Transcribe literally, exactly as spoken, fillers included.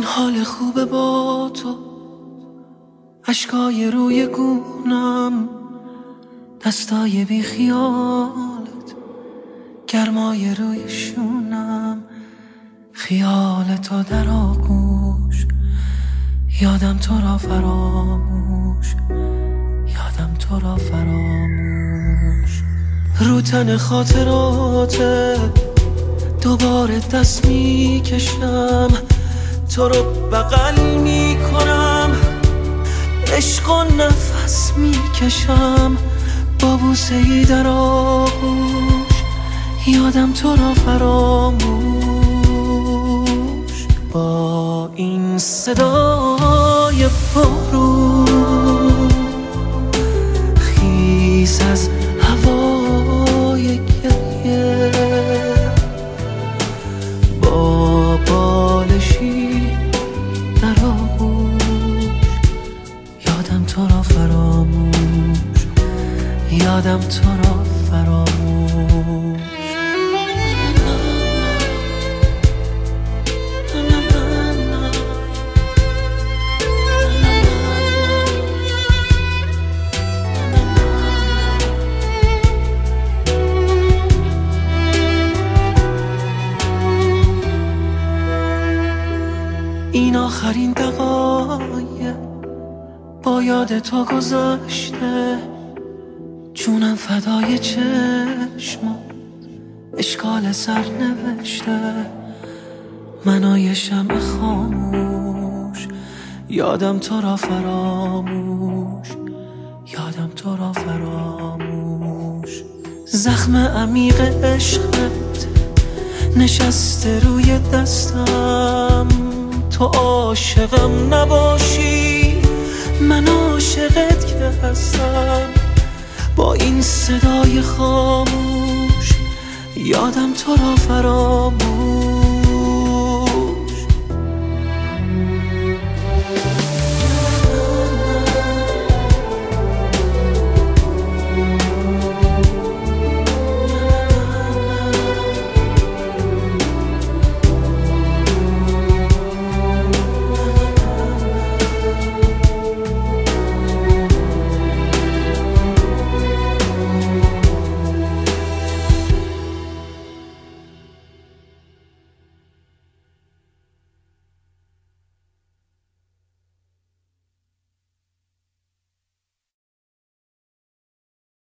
حال خوبه با تو، اشکای روی گونم، دستای بی خیالت، گرمای روی شونم، خیال تو در آغوش، یادم تو را فراموش، یادم تو را فراموش. رو تن خاطراته دوباره دست می کشم، تو رو بغل می کنم، عشق و نفس می کشم، با بوسه ای در آغوش، یادم تو را فراموش. با این صدای بارون خیس از هوای گریه، با بالشی در آغوش، یادم تو را فراموش، یادم تو را فراموش. این آخرین دقایق با یاد تو گذشته، جونم فدای چشمات، اشکال سر نوشته، منای شمع خاموش، یادم تو را فراموش، یادم تو را فراموش. زخم عمیق عشقت نشسته روی دستم، تو عاشقم نباشی من عاشقت که هستم. با این صدای خاموش یادم تو را فراموش،